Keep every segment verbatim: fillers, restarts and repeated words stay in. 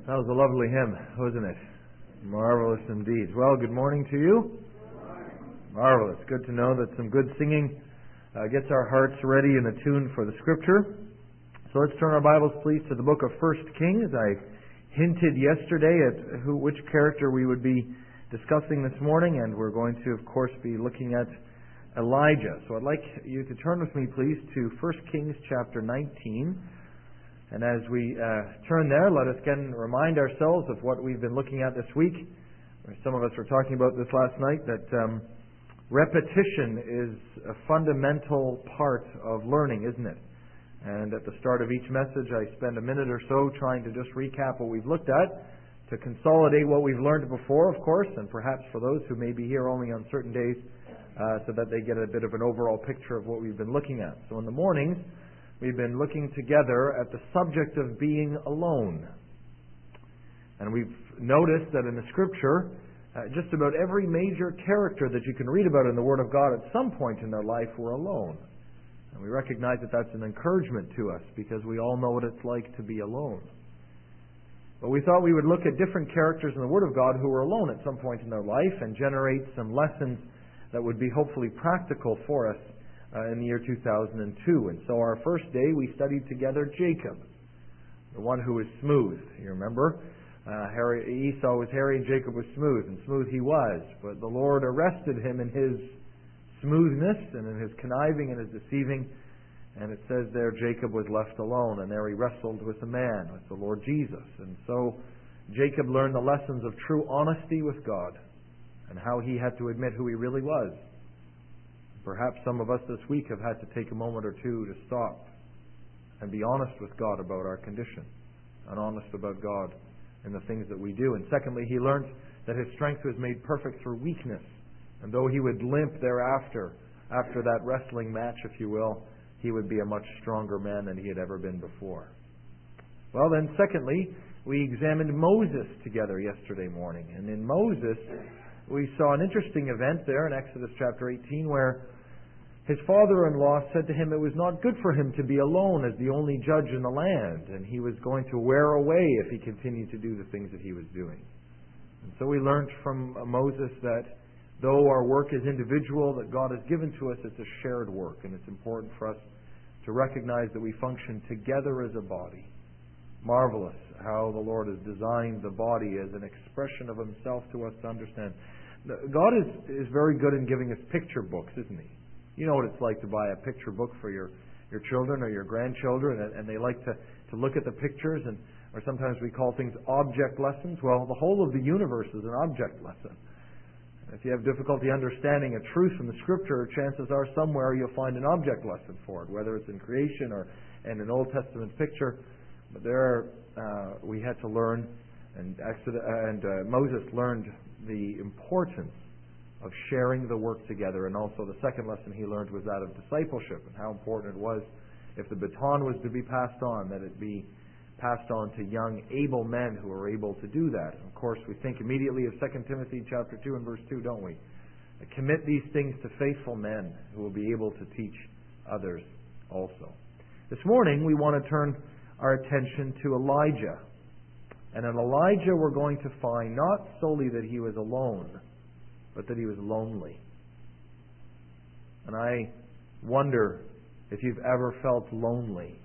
That was a lovely hymn, wasn't it? Marvelous indeed. Well, good morning to you. Marvelous. Good to know that some good singing uh, gets our hearts ready and attuned for the Scripture. So let's turn our Bibles, please, to the book of First Kings. I hinted yesterday at who, which character we would be discussing this morning, and we're going to, of course, be looking at Elijah. So I'd like you to turn with me, please, to First Kings chapter nineteen. And as we uh, turn there, let us again remind ourselves of what we've been looking at this week. Some of us were talking about this last night, that um, repetition is a fundamental part of learning, isn't it? And at the start of each message, I spend a minute or so trying to just recap what we've looked at, to consolidate what we've learned before, of course, and perhaps for those who may be here only on certain days, uh, so that they get a bit of an overall picture of what we've been looking at. So in the mornings, we've been looking together at the subject of being alone. And we've noticed that in the Scripture, uh, just about every major character that you can read about in the Word of God at some point in their life were alone. And we recognize that that's an encouragement to us, because we all know what it's like to be alone. But we thought we would look at different characters in the Word of God who were alone at some point in their life and generate some lessons that would be hopefully practical for us Uh, in the year two thousand two. And so our first day we studied together Jacob, the one who was smooth. You remember? Uh, Harry, Esau was hairy and Jacob was smooth, and smooth he was. But the Lord arrested him in his smoothness and in his conniving and his deceiving. And it says there Jacob was left alone, and there he wrestled with a man, with the Lord Jesus. And so Jacob learned the lessons of true honesty with God and how he had to admit who he really was. Perhaps some of us this week have had to take a moment or two to stop and be honest with God about our condition, and honest about God in the things that we do. And secondly, he learned that his strength was made perfect through weakness. And though he would limp thereafter, after that wrestling match, if you will, he would be a much stronger man than he had ever been before. Well then, secondly, we examined Moses together yesterday morning. And in Moses, we saw an interesting event there in Exodus chapter eighteen, where his father-in-law said to him it was not good for him to be alone as the only judge in the land, and he was going to wear away if he continued to do the things that he was doing. And so we learned from Moses that though our work is individual, that God has given to us, it's a shared work, and it's important for us to recognize that we function together as a body. Marvelous how the Lord has designed the body as an expression of Himself to us to understand. God is, is very good in giving us picture books, isn't He? You know what it's like to buy a picture book for your, your children or your grandchildren, and, and they like to, to look at the pictures, and or sometimes we call things object lessons. Well, the whole of the universe is an object lesson. If you have difficulty understanding a truth from the Scripture, chances are somewhere you'll find an object lesson for it, whether it's in creation or in an Old Testament picture. But there uh, we had to learn, and, Exodus, and uh, Moses learned the importance of sharing the work together. And also the second lesson he learned was that of discipleship, and how important it was, if the baton was to be passed on, that it be passed on to young, able men who are able to do that. And of course, we think immediately of Second Timothy chapter two and verse two, don't we? Commit these things to faithful men who will be able to teach others also. This morning we want to turn our attention to Elijah. And in Elijah we're going to find not solely that he was alone, but that he was lonely. And I wonder if you've ever felt lonely.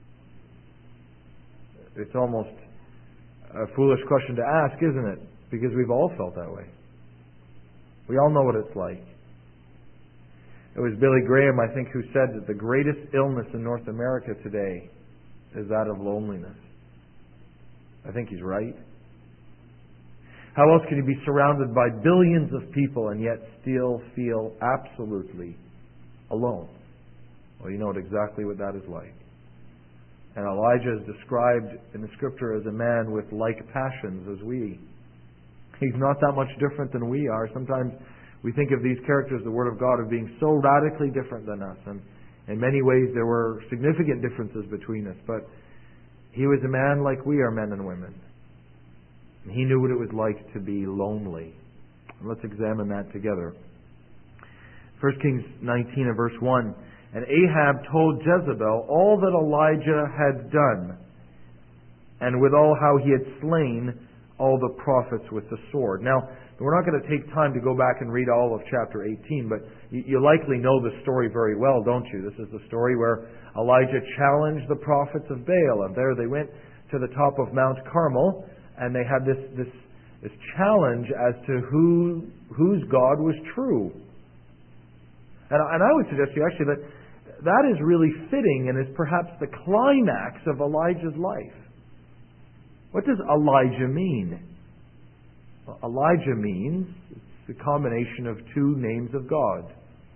It's almost a foolish question to ask, isn't it? Because we've all felt that way. We all know what it's like. It was Billy Graham, I think, who said that the greatest illness in North America today is that of loneliness. I think he's right. How else can you be surrounded by billions of people and yet still feel absolutely alone? Well, you know exactly what that is like. And Elijah is described in the Scripture as a man with like passions as we. He's not that much different than we are. Sometimes we think of these characters, the Word of God, as being so radically different than us. And in many ways there were significant differences between us. But he was a man like we are, men and women. And he knew what it was like to be lonely. And let's examine that together. First Kings nineteen and verse one. And Ahab told Jezebel all that Elijah had done. and withal how he had slain all the prophets with the sword. Now, we're not going to take time to go back and read all of chapter eighteen, but you likely know the story very well, don't you? This is the story where Elijah challenged the prophets of Baal, and there they went to the top of Mount Carmel, and they had this this, this challenge as to who whose God was true. And, and I would suggest to you actually that that is really fitting and is perhaps the climax of Elijah's life. What does Elijah mean? Well, Elijah means it's the combination of two names of God.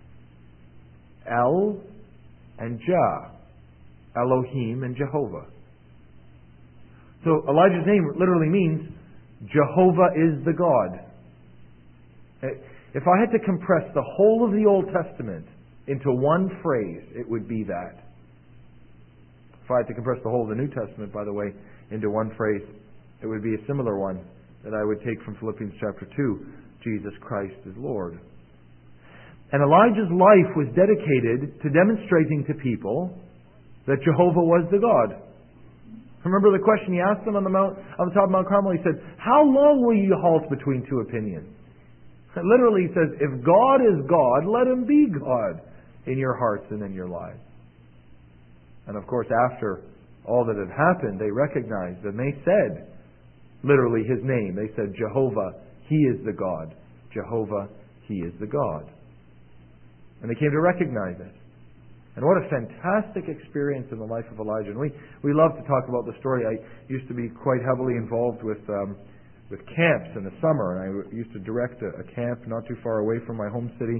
El and Jah. Elohim and Jehovah. So Elijah's name literally means Jehovah is the God. If I had to compress the whole of the Old Testament into one phrase, it would be that. If I had to compress the whole of the New Testament, by the way, into one phrase, it would be a similar one that I would take from Philippians chapter two, Jesus Christ is Lord. And Elijah's life was dedicated to demonstrating to people that Jehovah was the God. Remember the question he asked them on the mount, on the top of Mount Carmel? He said, "How long will you halt between two opinions?" And literally he says, if God is God, let Him be God in your hearts and in your lives. And of course, after all that had happened, they recognized and they said, literally His name, they said, Jehovah, He is the God. Jehovah, He is the God. And they came to recognize it. And what a fantastic experience in the life of Elijah. And we, we love to talk about the story. I used to be quite heavily involved with um, with camps in the summer. And I used to direct a, a camp not too far away from my home city.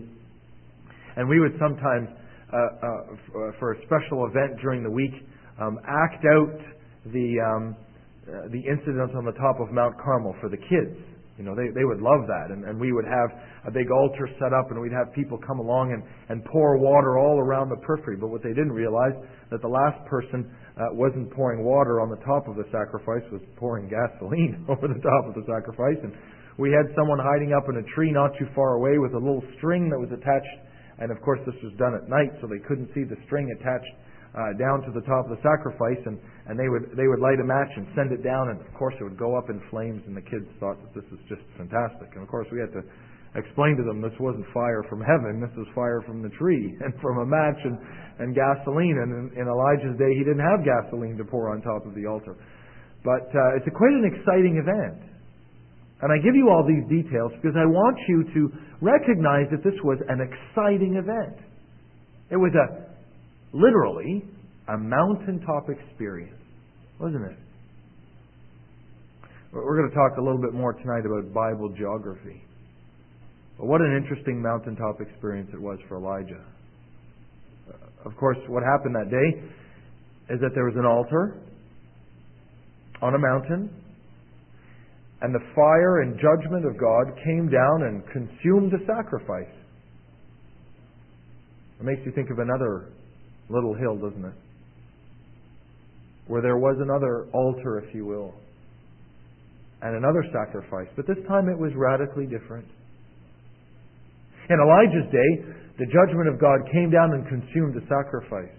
And we would sometimes, uh, uh, f- for a special event during the week, um, act out the um, uh, the incidents on the top of Mount Carmel for the kids. You know, they, they would love that. And, and we would have a big altar set up and we'd have people come along and, and pour water all around the periphery. But what they didn't realize, that the last person uh, wasn't pouring water on the top of the sacrifice, was pouring gasoline over the top of the sacrifice. And we had someone hiding up in a tree not too far away with a little string that was attached. And of course this was done at night, so they couldn't see the string attached Uh, down to the top of the sacrifice, and, and they would they would light a match and send it down, and of course it would go up in flames, and the kids thought that this was just fantastic. And of course we had to explain to them this wasn't fire from heaven, this was fire from the tree and from a match and, and gasoline. And in, in Elijah's day he didn't have gasoline to pour on top of the altar. But uh, it's a quite an exciting event. And I give you all these details because I want you to recognize that this was an exciting event. It was a Literally, a mountaintop experience, wasn't it? We're going to talk a little bit more tonight about Bible geography. But what an interesting mountaintop experience it was for Elijah. Of course, what happened that day is that there was an altar on a mountain, and the fire and judgment of God came down and consumed the sacrifice. It makes you think of another little hill, doesn't it? Where there was another altar, if you will, and another sacrifice. But this time it was radically different. In Elijah's day, the judgment of God came down and consumed the sacrifice.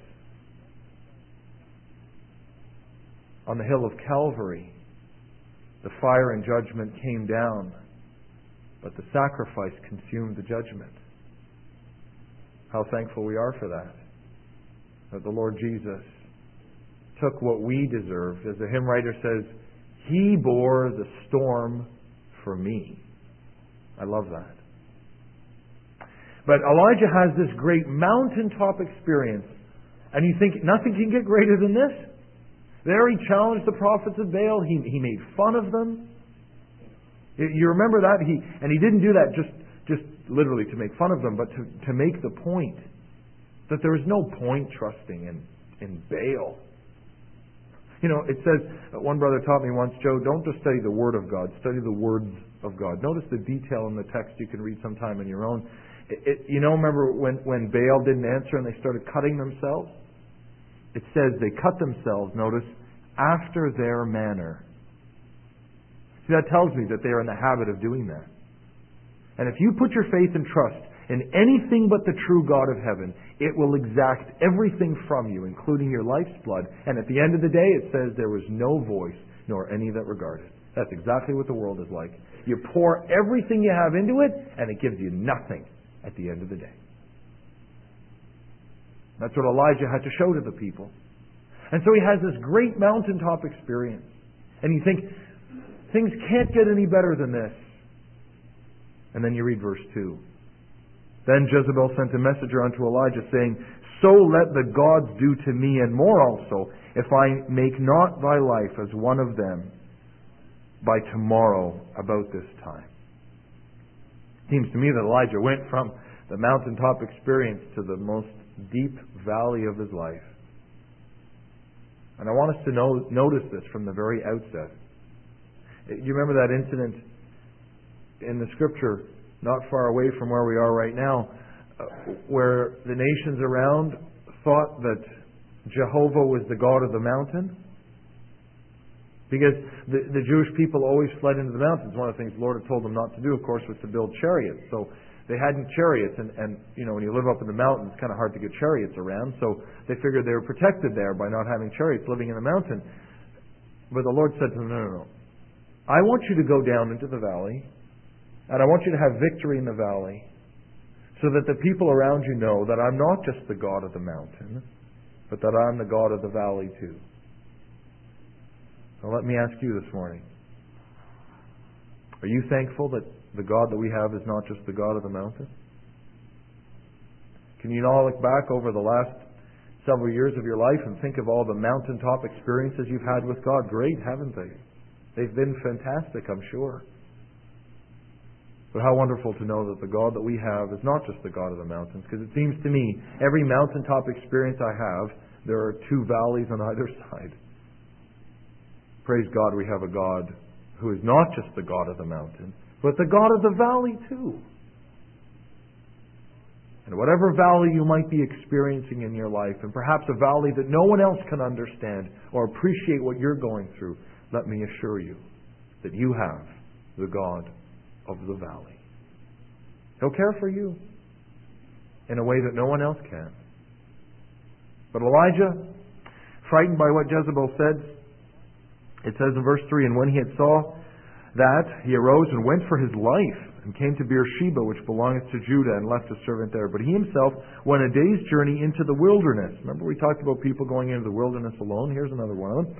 On the hill of Calvary, the fire and judgment came down, but the sacrifice consumed the judgment. How thankful we are for that. That the Lord Jesus took what we deserved. As the hymn writer says, He bore the storm for me. I love that. But Elijah has this great mountaintop experience. And you think nothing can get greater than this? There he challenged the prophets of Baal. He, he made fun of them. You remember that? He, and he didn't do that just, just literally to make fun of them, but to, to make the point that there is no point trusting in, in Baal. You know, it says, one brother taught me once, Joe, don't just study the Word of God, study the words of God. Notice the detail in the text you can read sometime on your own. It, it, you know, remember when, when Baal didn't answer and they started cutting themselves? It says they cut themselves, notice, after their manner. See, that tells me that they are in the habit of doing that. And if you put your faith and trust in anything but the true God of heaven, it will exact everything from you, including your life's blood. And at the end of the day, it says there was no voice nor any that regard it. That's exactly what the world is like. You pour everything you have into it, and it gives you nothing at the end of the day. That's what Elijah had to show to the people. And so he has this great mountaintop experience. And you think, things can't get any better than this. And then you read verse two. Then Jezebel sent a messenger unto Elijah, saying, So let the gods do to me and more also, if I make not thy life as one of them by tomorrow about this time. Seems to me that Elijah went from the mountaintop experience to the most deep valley of his life. And I want us to know, notice this from the very outset. You remember that incident in the Scripture, not far away from where we are right now, uh, where the nations around thought that Jehovah was the God of the mountain? Because the, the Jewish people always fled into the mountains. One of the things the Lord had told them not to do, of course, was to build chariots. So they hadn't chariots, and, and you know, when you live up in the mountains, it's kind of hard to get chariots around. So they figured they were protected there by not having chariots living in the mountain. But the Lord said to them, no, no, no. I want you to go down into the valley, and I want you to have victory in the valley, so that the people around you know that I'm not just the God of the mountain, but that I'm the God of the valley too. So let me ask you this morning, are you thankful that the God that we have is not just the God of the mountain? Can you now look back over the last several years of your life and think of all the mountaintop experiences you've had with God? Great, haven't they? They've been fantastic, I'm sure. But how wonderful to know that the God that we have is not just the God of the mountains, because it seems to me every mountaintop experience I have, there are two valleys on either side. Praise God, we have a God who is not just the God of the mountain, but the God of the valley too. And whatever valley you might be experiencing in your life, and perhaps a valley that no one else can understand or appreciate what you're going through, let me assure you that you have the God of the valley. He'll care for you in a way that no one else can. But Elijah, frightened by what Jezebel said, it says in verse three, And when he had saw that, he arose and went for his life, and came to Beersheba, which belongeth to Judah, and left his servant there. But he himself went a day's journey into the wilderness. Remember we talked about people going into the wilderness alone? Here's another one of them.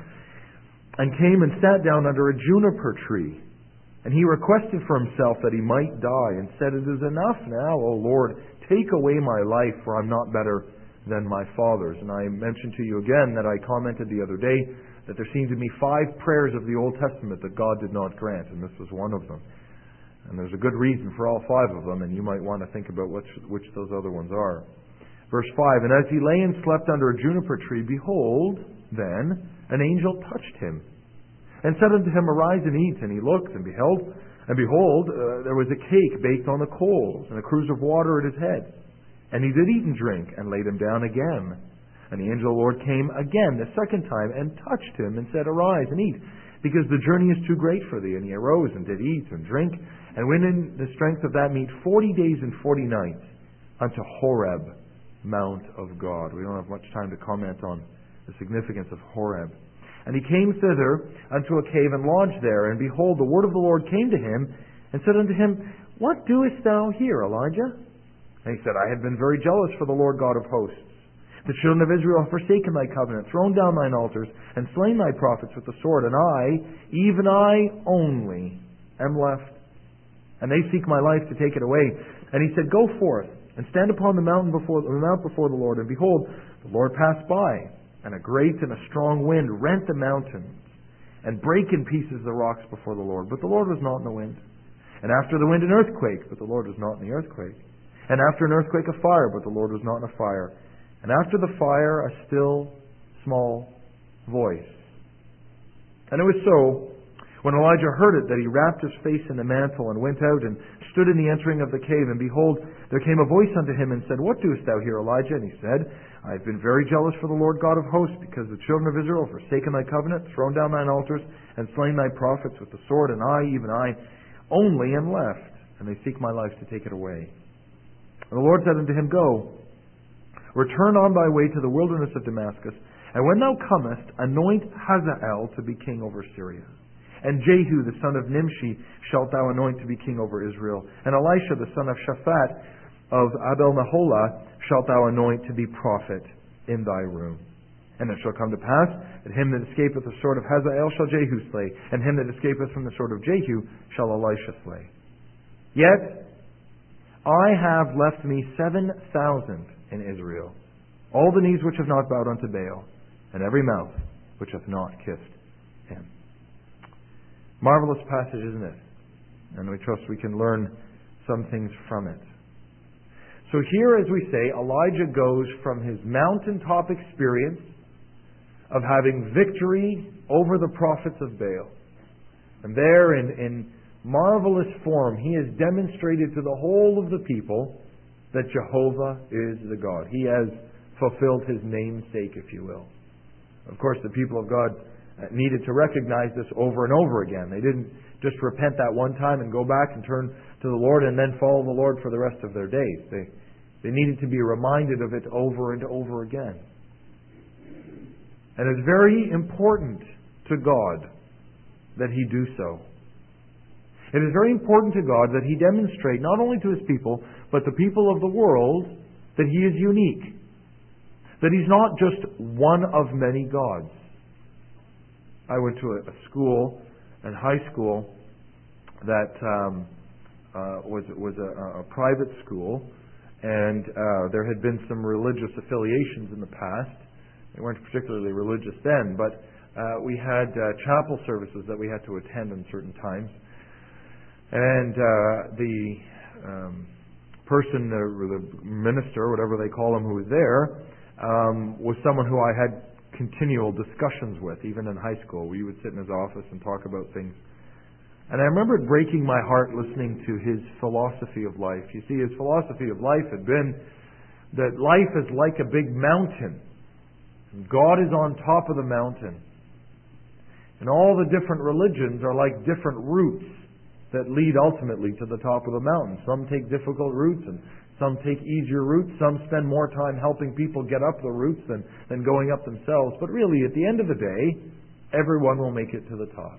And came and sat down under a juniper tree. And he requested for himself that he might die, and said, It is enough now, O Lord, take away my life, for I'm not better than my fathers. And I mentioned to you again that I commented the other day that there seemed to be five prayers of the Old Testament that God did not grant, and this was one of them. And there's a good reason for all five of them, and you might want to think about which, which those other ones are. Verse five, And as he lay and slept under a juniper tree, behold, then, an angel touched him, and said unto him, Arise and eat. And he looked, and beheld, and behold, uh, there was a cake baked on the coals, and a cruse of water at his head. And he did eat and drink, and laid him down again. And the angel of the Lord came again the second time, and touched him, and said, Arise and eat, because the journey is too great for thee. And he arose, and did eat and drink, and went in the strength of that meat forty days and forty nights unto Horeb, Mount of God. We don't have much time to comment on the significance of Horeb. And he came thither unto a cave, and lodged there. And behold, the word of the Lord came to him, and said unto him, What doest thou here, Elijah? And he said, I have been very jealous for the Lord God of hosts. The children of Israel have forsaken thy covenant, thrown down thine altars, and slain thy prophets with the sword. And I, even I only, am left. And they seek my life to take it away. And he said, Go forth, and stand upon the mountain before the mount before the Lord. And behold, the Lord passed by, and a great and a strong wind rent the mountains, and brake in pieces the rocks before the Lord. But the Lord was not in the wind. And after the wind an earthquake, but the Lord was not in the earthquake. And after an earthquake a fire, but the Lord was not in a fire. And after the fire, a still, small voice. And it was so, when Elijah heard it, that he wrapped his face in the mantle, and went out, and stood in the entering of the cave. And behold, there came a voice unto him, and said, What doest thou here, Elijah? And he said, I have been very jealous for the Lord God of hosts, because the children of Israel have forsaken thy covenant, thrown down thine altars, and slain thy prophets with the sword. And I, even I, only am left, and they seek my life to take it away. And the Lord said unto him, Go, return on thy way to the wilderness of Damascus, And when thou comest, anoint Hazael to be king over Syria. And Jehu the son of Nimshi shalt thou anoint to be king over Israel. And Elisha the son of Shaphat of Abel-Meholah shalt thou anoint to be prophet in thy room. And it shall come to pass that him that escapeth the sword of Hazael shall Jehu slay, and him that escapeth from the sword of Jehu shall Elisha slay. Yet I have left me seven thousand in Israel, all the knees which have not bowed unto Baal, and every mouth which hath not kissed him. Marvelous passage, isn't it? And we trust we can learn some things from it. So here, as we say, Elijah goes from his mountaintop experience of having victory over the prophets of Baal. And there, in, in marvelous form, he has demonstrated to the whole of the people that Jehovah is the God. He has fulfilled his namesake, if you will. Of course, the people of God needed to recognize this over and over again. They didn't just repent that one time and go back and turn to the Lord and then follow the Lord for the rest of their days. They, they needed to be reminded of it over and over again. And it's very important to God that he do so. It is very important to God that he demonstrate, not only to his people, but the people of the world, that he is unique. That he's not just one of many gods. I went to a, a school, in high school, that um, uh, was was a, a private school, and uh, there had been some religious affiliations in the past. They weren't particularly religious then, but uh, we had uh, chapel services that we had to attend in certain times. And uh, the um, person, uh, or the minister, whatever they call him, who was there, um, was someone who I had continual discussions with, even in high school. We would sit in his office and talk about things. And I remember it breaking my heart listening to his philosophy of life. You see, his philosophy of life had been that life is like a big mountain. God is on top of the mountain. And all the different religions are like different routes that lead ultimately to the top of the mountain. Some take difficult routes and some take easier routes. Some spend more time helping people get up the routes than, than going up themselves. But really, at the end of the day, everyone will make it to the top.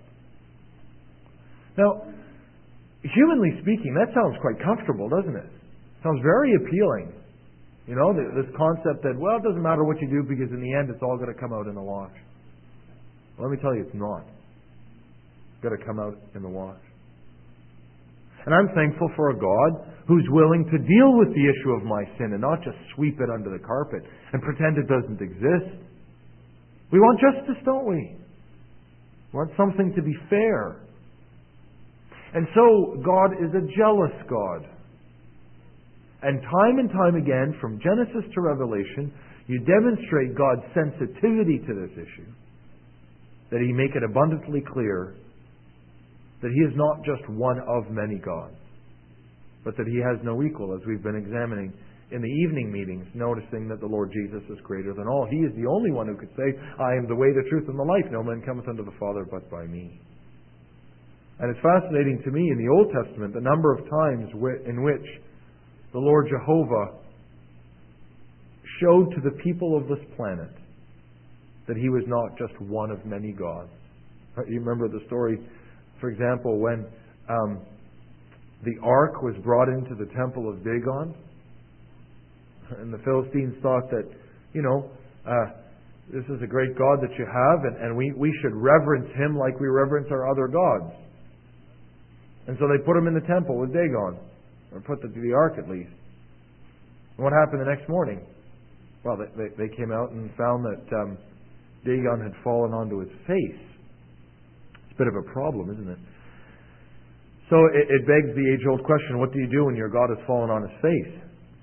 Now, humanly speaking, that sounds quite comfortable, doesn't it? Sounds very appealing. You know, this concept that, well, it doesn't matter what you do because in the end it's all going to come out in the wash. Well, let me tell you, it's not. It's got to come out in the wash. And I'm thankful for a God who's willing to deal with the issue of my sin and not just sweep it under the carpet and pretend it doesn't exist. We want justice, don't we? We want something to be fair. And so God is a jealous God. And time and time again, from Genesis to Revelation, you demonstrate God's sensitivity to this issue. That He make it abundantly clear that He is not just one of many gods, but that He has no equal, as we've been examining in the evening meetings, noticing that the Lord Jesus is greater than all. He is the only one who could say, I am the way, the truth, and the life. No man cometh unto the Father but by me. And it's fascinating to me in the Old Testament the number of times in which the Lord Jehovah showed to the people of this planet that He was not just one of many gods. You remember the story, for example, when um, the ark was brought into the temple of Dagon, and the Philistines thought that, you know, uh, this is a great God that you have, and, and we, we should reverence Him like we reverence our other gods. And so they put Him in the temple with Dagon, or put the, the ark at least. And what happened the next morning? Well, they, they, they came out and found that um, Dagon had fallen onto his face. It's a bit of a problem, isn't it? So it, it begs the age-old question, what do you do when your God has fallen on his face?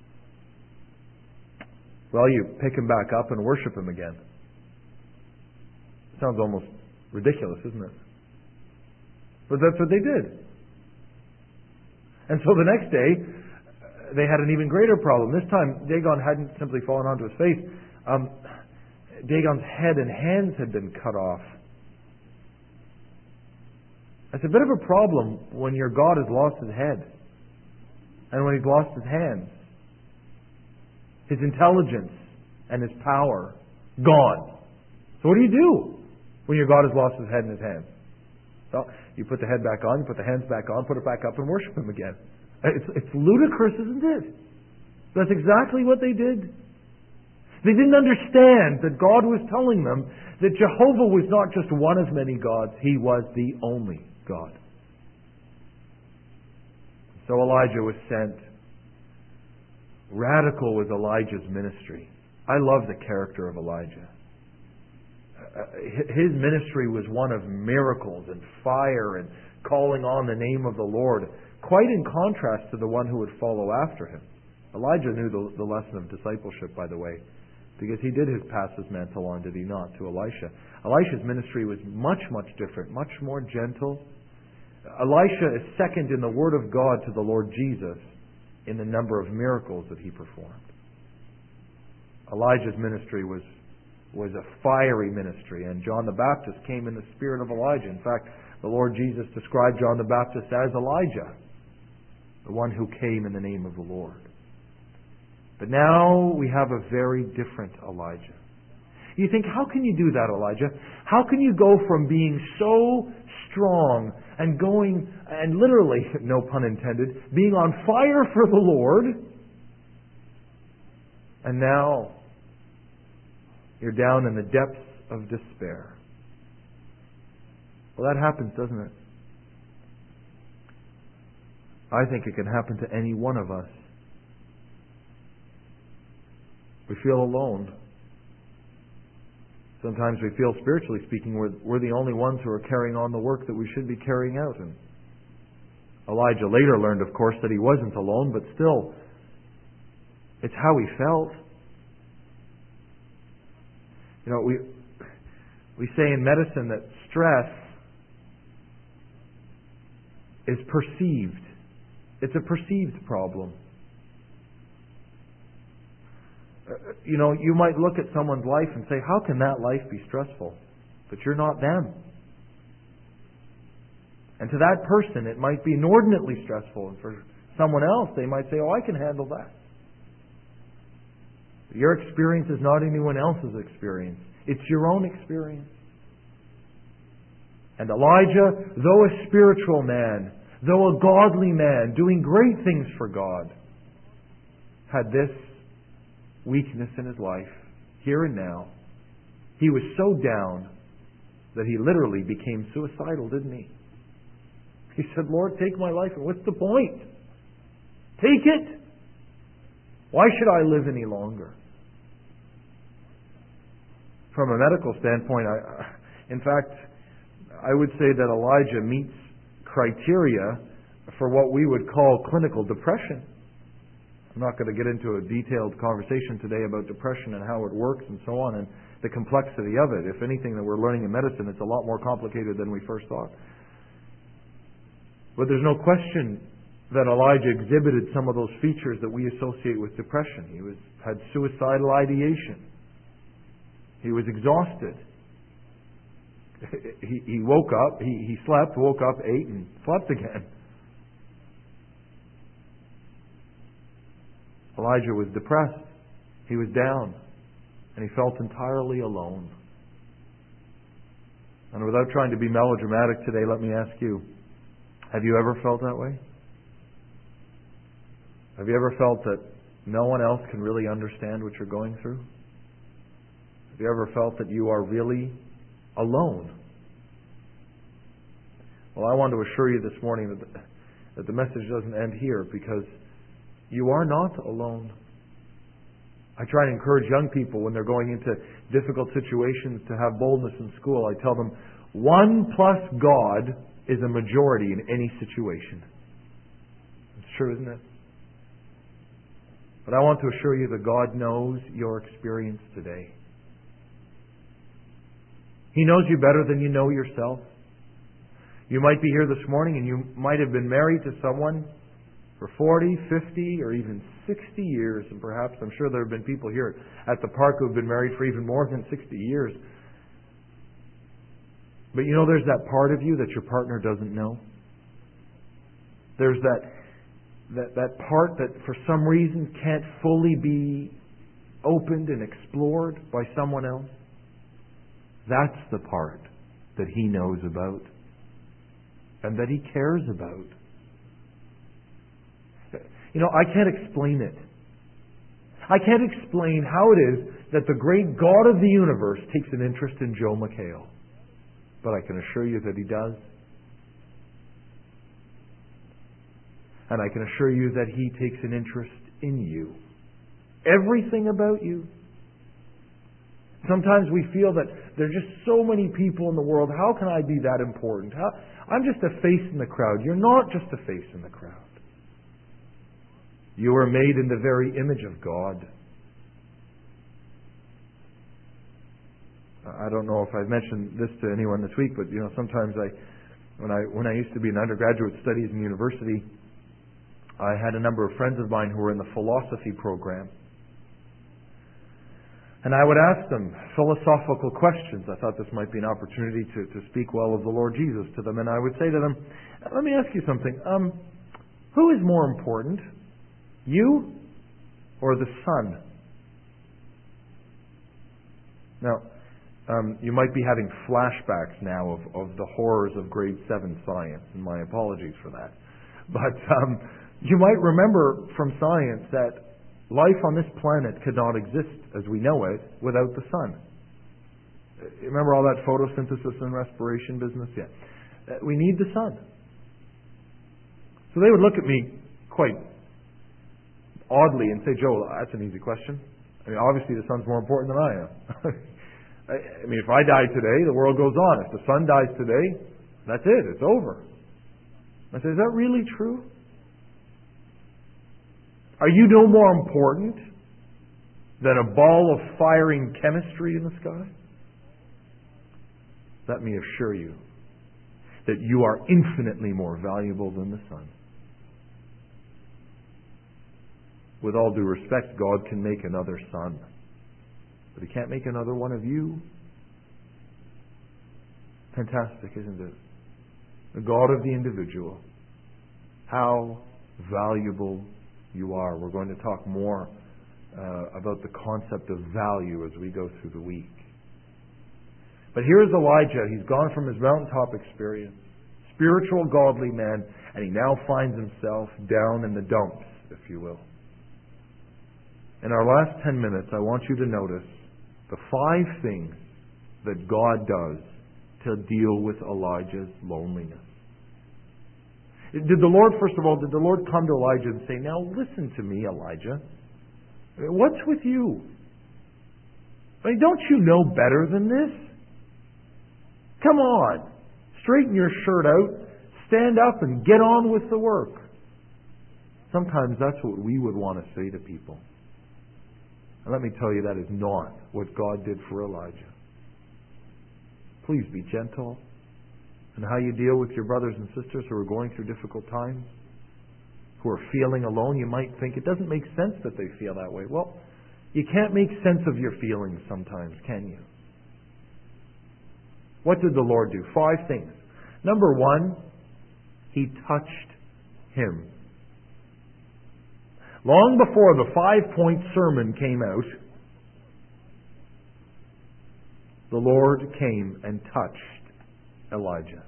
Well, you pick him back up and worship him again. Sounds almost ridiculous, isn't it? But that's what they did. And so the next day, they had an even greater problem. This time, Dagon hadn't simply fallen onto his face. Um, Dagon's head and hands had been cut off. It's a bit of a problem when your God has lost his head and when he's lost his hands. His intelligence and his power gone. So what do you do when your God has lost his head in his hands? Well, you put the head back on, you put the hands back on, put it back up, and worship him again. It's, it's ludicrous, isn't it? That's exactly what they did. They didn't understand that God was telling them that Jehovah was not just one of many gods, he was the only God. So Elijah was sent. Radical was Elijah's ministry. I love the character of Elijah. His ministry was one of miracles and fire and calling on the name of the Lord, quite in contrast to the one who would follow after him. Elijah knew the, the lesson of discipleship, by the way, because he did his pass his mantle on, did he not, to Elisha. Elisha's ministry was much, much different, much more gentle. Elisha is second in the Word of God to the Lord Jesus in the number of miracles that he performed. Elijah's ministry was was a fiery ministry, and John the Baptist came in the spirit of Elijah. In fact, the Lord Jesus described John the Baptist as Elijah, the one who came in the name of the Lord. But now we have a very different Elijah. You think, how can you do that, Elijah? How can you go from being so strong and going, and literally, no pun intended, being on fire for the Lord, and now you're down in the depths of despair? Well, that happens, doesn't it? I think it can happen to any one of us. We feel alone. Sometimes we feel, spiritually speaking, we're, we're the only ones who are carrying on the work that we should be carrying out. And Elijah later learned, of course, that he wasn't alone, but still, it's how he felt. You know, we we say in medicine that stress is perceived. It's a perceived problem. You know, you might look at someone's life and say, how can that life be stressful? But you're not them. And to that person, it might be inordinately stressful. And for someone else, they might say, oh, I can handle that. Your experience is not anyone else's experience. It's your own experience. And Elijah, though a spiritual man, though a godly man, doing great things for God, had this weakness in his life, here and now. He was so down that he literally became suicidal, didn't he? He said, Lord, take my life, and what's the point? Take it! Why should I live any longer? From a medical standpoint, I, in fact, I would say that Elijah meets criteria for what we would call clinical depression. I'm not going to get into a detailed conversation today about depression and how it works and so on and the complexity of it. If anything that we're learning in medicine, it's a lot more complicated than we first thought. But there's no question that Elijah exhibited some of those features that we associate with depression. He was had suicidal ideation. He was exhausted. He, he woke up, he, he slept, woke up, ate, and slept again. Elijah was depressed. He was down. And he felt entirely alone. And without trying to be melodramatic today, let me ask you, have you ever felt that way? Have you ever felt that no one else can really understand what you're going through? Have you ever felt that you are really alone? Well, I want to assure you this morning that the, that the message doesn't end here, because you are not alone. I try to encourage young people when they're going into difficult situations to have boldness in school. I tell them, one plus God is a majority in any situation. It's true, isn't it? But I want to assure you that God knows your experience today. He knows you better than you know yourself. You might be here this morning and you might have been married to someone for forty, fifty, or even sixty years. And perhaps, I'm sure there have been people here at the park who have been married for even more than sixty years. But you know, there's that part of you that your partner doesn't know. There's that that, that part that for some reason can't fully be opened and explored by someone else. That's the part that He knows about and that He cares about. You know, I can't explain it. I can't explain how it is that the great God of the universe takes an interest in Joe McHale. But I can assure you that He does. And I can assure you that He takes an interest in you. Everything about you. Sometimes we feel that there are just so many people in the world. How can I be that important? How, I'm just a face in the crowd. You're not just a face in the crowd. You are made in the very image of God. I don't know if I've mentioned this to anyone this week, but you know, sometimes I, when I when I used to be in undergraduate studies in university, I had a number of friends of mine who were in the philosophy program. And I would ask them philosophical questions. I thought this might be an opportunity to, to speak well of the Lord Jesus to them. And I would say to them, let me ask you something. Um, who is more important, you or the sun? Now, um, you might be having flashbacks now of, of the horrors of grade seven science, and my apologies for that. But um, you might remember from science that life on this planet could not exist as we know it without the sun. Remember all that photosynthesis and respiration business? Yeah. We need the sun. So they would look at me quite oddly and say, Joe, that's an easy question. I mean, obviously the sun's more important than I am. I mean, if I die today, the world goes on. If the sun dies today, that's it. It's over. I say, is that really true? Are you no more important than a ball of firing chemistry in the sky? Let me assure you that you are infinitely more valuable than the sun. With all due respect, God can make another sun, but He can't make another one of you. Fantastic, isn't it? The God of the individual. How valuable you are. We're going to talk more uh, about the concept of value as we go through the week. But here's Elijah. He's gone from his mountaintop experience, spiritual, godly man, and he now finds himself down in the dumps, if you will. In our last ten minutes, I want you to notice the five things that God does to deal with Elijah's loneliness. Did the Lord, first of all, did the Lord come to Elijah and say, now listen to me, Elijah. What's with you? I mean, don't you know better than this? Come on. Straighten your shirt out. Stand up and get on with the work. Sometimes that's what we would want to say to people. And let me tell you, that is not what God did for Elijah. Please be gentle. And how you deal with your brothers and sisters who are going through difficult times, who are feeling alone. You might think it doesn't make sense that they feel that way. Well, you can't make sense of your feelings sometimes, can you? What did the Lord do? Five things. Number one, He touched him. Long before the five-point sermon came out, the Lord came and touched Elijah.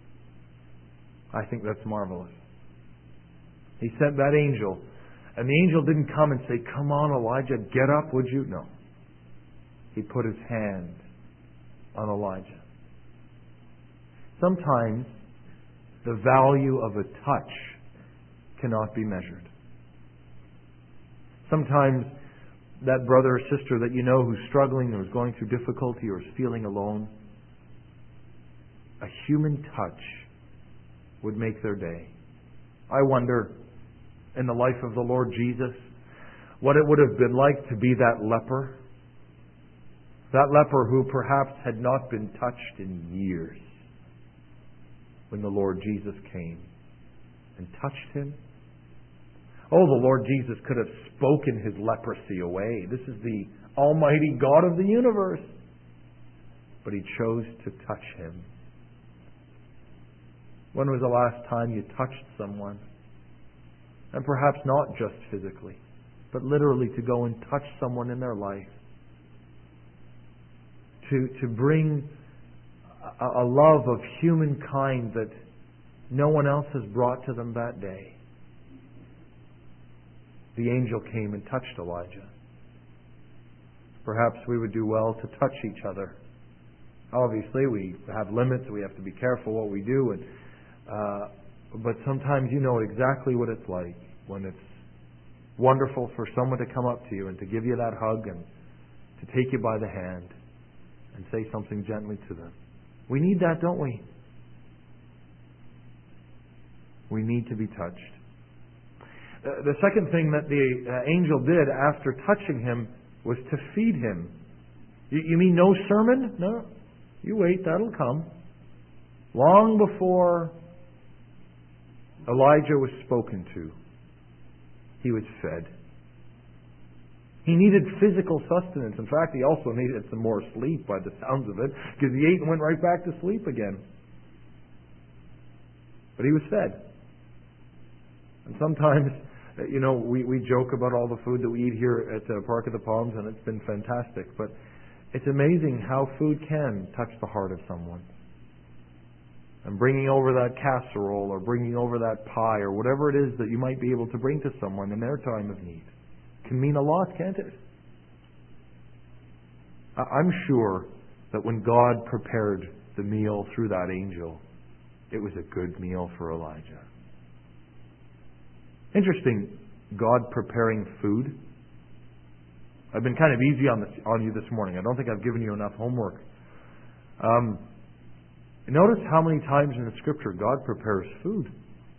I think that's marvelous. He sent that angel, and the angel didn't come and say, come on, Elijah, get up, would you? No. He put his hand on Elijah. Sometimes the value of a touch cannot be measured. Sometimes that brother or sister that you know who's struggling or is going through difficulty or is feeling alone, a human touch would make their day. I wonder, in the life of the Lord Jesus, what it would have been like to be that leper. That leper who perhaps had not been touched in years. When the Lord Jesus came and touched him. Oh, the Lord Jesus could have spoken his leprosy away. This is the Almighty God of the universe. But He chose to touch him. When was the last time you touched someone? And perhaps not just physically, but literally to go and touch someone in their life. to, to bring a, a love of humankind that no one else has brought to them that day. The angel came and touched Elijah. Perhaps we would do well to touch each other. Obviously, we have limits. We have to be careful what we do. And, uh, but sometimes you know exactly what it's like when it's wonderful for someone to come up to you and to give you that hug and to take you by the hand and say something gently to them. We need that, don't we? We need to be touched. Uh, the second thing that the uh, angel did after touching him was to feed him. You, you mean no sermon? No. You wait, that'll come. Long before Elijah was spoken to, he was fed. He needed physical sustenance. In fact, he also needed some more sleep by the sounds of it, because he ate and went right back to sleep again. But he was fed. And sometimes, you know, we, we joke about all the food that we eat here at the Park of the Palms, and it's been fantastic. But it's amazing how food can touch the heart of someone. And bringing over that casserole or bringing over that pie or whatever it is that you might be able to bring to someone in their time of need can mean a lot, can't it? I'm sure that when God prepared the meal through that angel, it was a good meal for Elijah. Interesting, God preparing food. I've been kind of easy on, this, on you this morning. I don't think I've given you enough homework. Um, notice how many times in the Scripture God prepares food.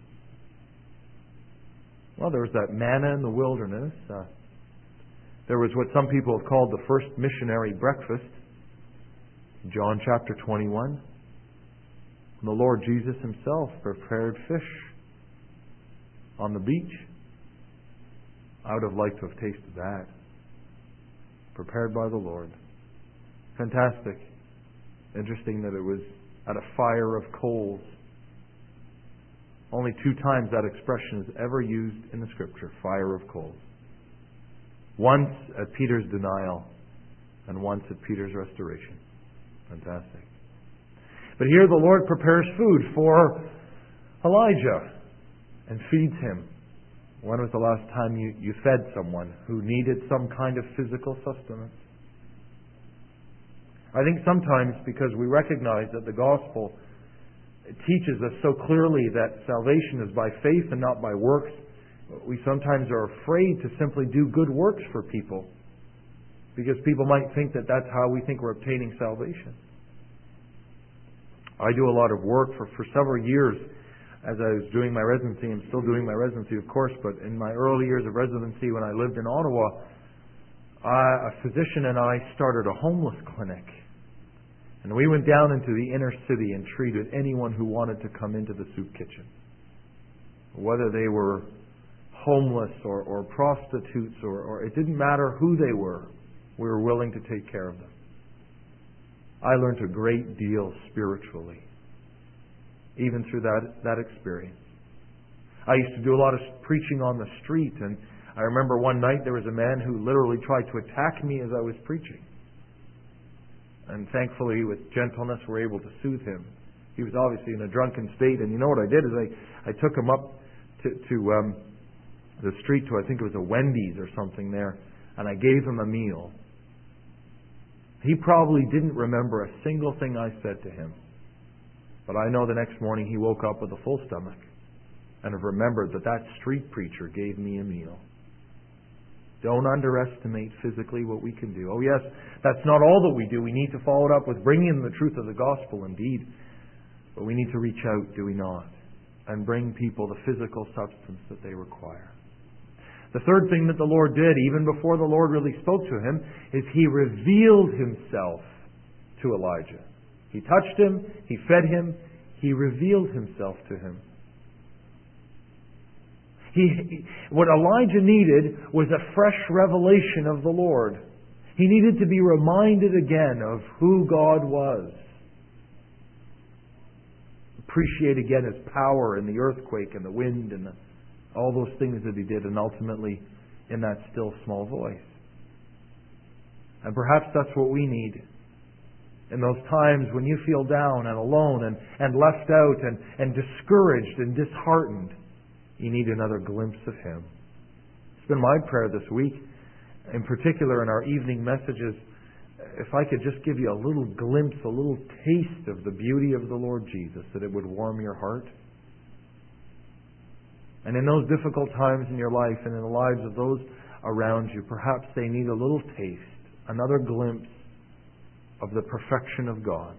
Well, there was that manna in the wilderness. Uh, there was what some people have called the first missionary breakfast. John chapter twenty-one. The Lord Jesus Himself prepared fish on the beach. I would have liked to have tasted that. Prepared by the Lord. Fantastic. Interesting that it was at a fire of coals. Only two times that expression is ever used in the Scripture, fire of coals. Once at Peter's denial, and once at Peter's restoration. Fantastic. But here the Lord prepares food for Elijah and feeds him. When was the last time you, you fed someone who needed some kind of physical sustenance? I think sometimes because we recognize that the gospel teaches us so clearly that salvation is by faith and not by works, we sometimes are afraid to simply do good works for people, because people might think that that's how we think we're obtaining salvation. I do a lot of work for, for several years. As I was doing my residency, I'm still doing my residency, of course, but in my early years of residency when I lived in Ottawa, I, a physician and I started a homeless clinic. And we went down into the inner city and treated anyone who wanted to come into the soup kitchen. Whether they were homeless or, or prostitutes, or, or it didn't matter who they were, we were willing to take care of them. I learned a great deal spiritually, even through that, that experience. I used to do a lot of preaching on the street, and I remember one night there was a man who literally tried to attack me as I was preaching. And thankfully, with gentleness, we were able to soothe him. He was obviously in a drunken state, and you know what I did is I, I took him up to, to um, the street to, I think it was a Wendy's or something there, and I gave him a meal. He probably didn't remember a single thing I said to him. But I know the next morning he woke up with a full stomach and have remembered that that street preacher gave me a meal. Don't underestimate physically what we can do. Oh yes, that's not all that we do. We need to follow it up with bringing in the truth of the gospel indeed. But we need to reach out, do we not? And bring people the physical substance that they require. The third thing that the Lord did, even before the Lord really spoke to him, is He revealed Himself to Elijah. He touched him, He fed him, He revealed Himself to him. He, what Elijah needed was a fresh revelation of the Lord. He needed to be reminded again of who God was. Appreciate again His power in the earthquake and the wind and the, all those things that He did, and ultimately in that still small voice. And perhaps that's what we need. In those times when you feel down and alone and, and left out and, and discouraged and disheartened, you need another glimpse of Him. It's been my prayer this week, in particular in our evening messages, if I could just give you a little glimpse, a little taste of the beauty of the Lord Jesus, that it would warm your heart. And in those difficult times in your life and in the lives of those around you, perhaps they need a little taste, another glimpse of the perfection of God.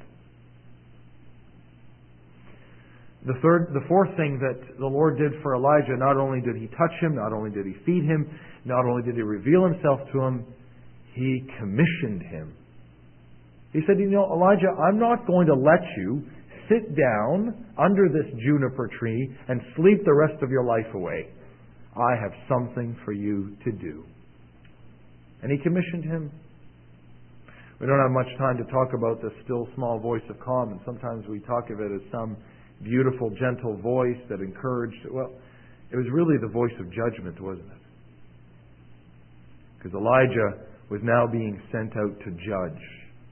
The third, the fourth thing that the Lord did for Elijah, not only did He touch him, not only did He feed him, not only did He reveal Himself to him, He commissioned him. He said, you know, Elijah, I'm not going to let you sit down under this juniper tree and sleep the rest of your life away. I have something for you to do. And He commissioned him. We don't have much time to talk about the still small voice of calm, and sometimes we talk of it as some beautiful, gentle voice that encouraged. Well, it was really the voice of judgment, wasn't it? Because Elijah was now being sent out to judge.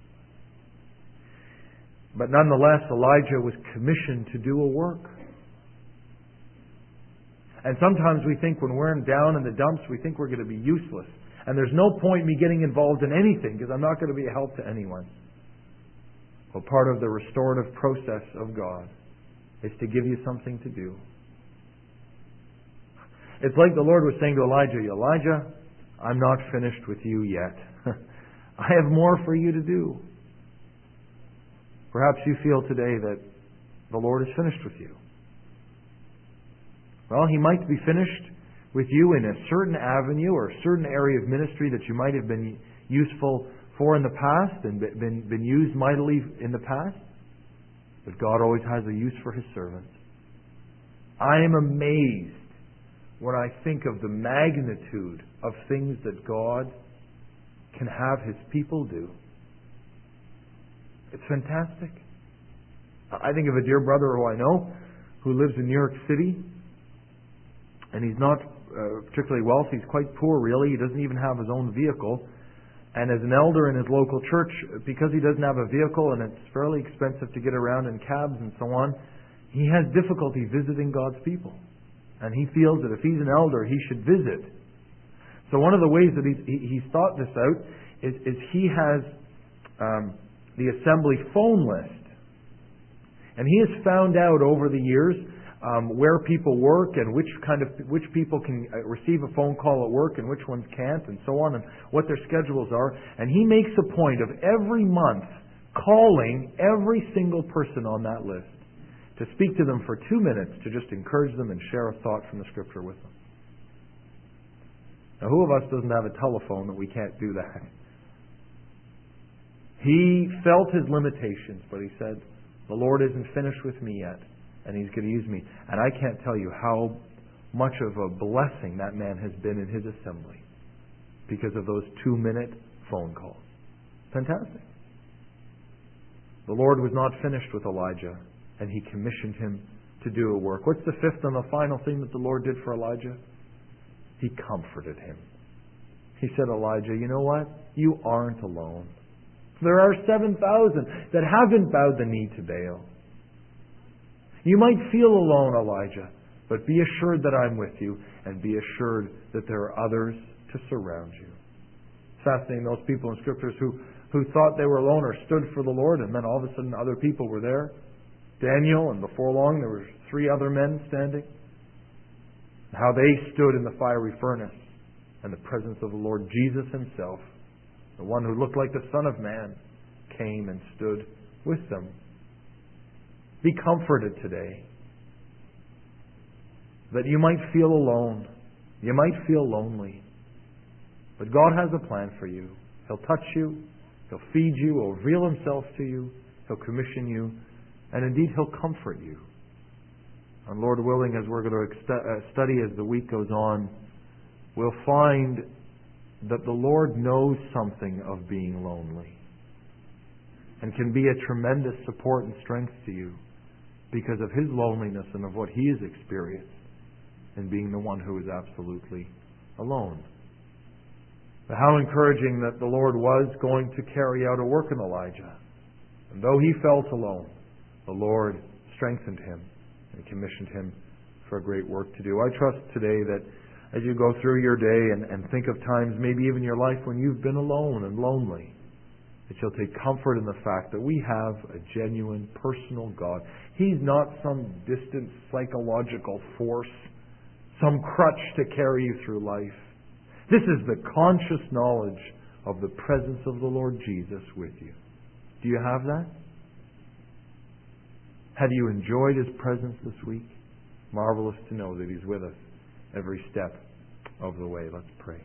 But nonetheless, Elijah was commissioned to do a work. And sometimes we think when we're down in the dumps, we think we're going to be useless. And there's no point in me getting involved in anything because I'm not going to be a help to anyone. Well, part of the restorative process of God is to give you something to do. It's like the Lord was saying to Elijah, Elijah, I'm not finished with you yet. I have more for you to do. Perhaps you feel today that the Lord is finished with you. Well, He might be finished with you in a certain avenue or a certain area of ministry that you might have been useful for in the past and been, been used mightily in the past. But God always has a use for His servants. I am amazed when I think of the magnitude of things that God can have His people do. It's fantastic. I think of a dear brother who I know who lives in New York City, and he's not uh, particularly wealthy. He's quite poor, really. He doesn't even have his own vehicle. And as an elder in his local church, because he doesn't have a vehicle and it's fairly expensive to get around in cabs and so on, he has difficulty visiting God's people. And he feels that if he's an elder, he should visit. So one of the ways that he's, he, he's thought this out is, is he has um, the assembly phone list. And he has found out over the years um, where people work and which kind of which people can receive a phone call at work and which ones can't and so on, and what their schedules are. And he makes a point of every month calling every single person on that list to speak to them for two minutes to just encourage them and share a thought from the Scripture with them. Now, who of us doesn't have a telephone that we can't do that? He felt his limitations, but he said, the Lord isn't finished with me yet, and He's going to use me. And I can't tell you how much of a blessing that man has been in his assembly because of those two-minute phone calls. Fantastic. The Lord was not finished with Elijah, and He commissioned him to do a work. What's the fifth and the final thing that the Lord did for Elijah? He comforted him. He said, Elijah, you know what? You aren't alone. There are seven thousand that haven't bowed the knee to Baal. You might feel alone, Elijah, but be assured that I'm with you, and be assured that there are others to surround you. It's fascinating, those people in Scriptures who, who thought they were alone or stood for the Lord, and then all of a sudden other people were there. Daniel, and before long there were three other men standing. How they stood in the fiery furnace in the presence of the Lord Jesus Himself, the one who looked like the Son of Man, came and stood with them. Be comforted today that you might feel alone. You might feel lonely. But God has a plan for you. He'll touch you. He'll feed you. He'll reveal Himself to you. He'll commission you. And indeed, He'll comfort you. And Lord willing, as we're going to study as the week goes on, we'll find that the Lord knows something of being lonely and can be a tremendous support and strength to you because of His loneliness and of what He has experienced in being the one who is absolutely alone. But how encouraging that the Lord was going to carry out a work in Elijah. And though he felt alone, the Lord strengthened him and commissioned him for a great work to do. I trust today that as you go through your day and, and think of times, maybe even your life, when you've been alone and lonely, that you'll take comfort in the fact that we have a genuine, personal God. He's not some distant psychological force, some crutch to carry you through life. This is the conscious knowledge of the presence of the Lord Jesus with you. Do you have that? Have you enjoyed His presence this week? Marvelous to know that He's with us every step of the way. Let's pray.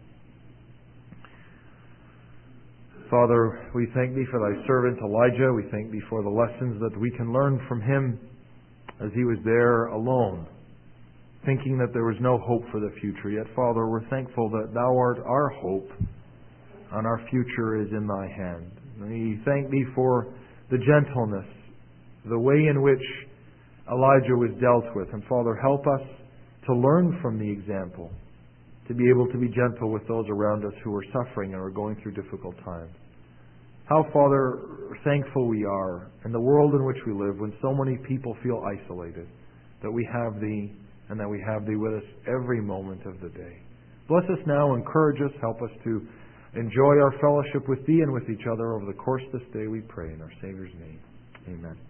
Father, we thank Thee for Thy servant Elijah. We thank Thee for the lessons that we can learn from him as he was there alone, thinking that there was no hope for the future. Yet, Father, we're thankful that Thou art our hope, and our future is in Thy hand. We thank Thee for the gentleness, the way in which Elijah was dealt with. And Father, help us to learn from the example, to be able to be gentle with those around us who are suffering and are going through difficult times. How, Father, thankful we are in the world in which we live, when so many people feel isolated, that we have Thee and that we have Thee with us every moment of the day. Bless us now, encourage us, help us to enjoy our fellowship with Thee and with each other over the course of this day, we pray in our Savior's name. Amen.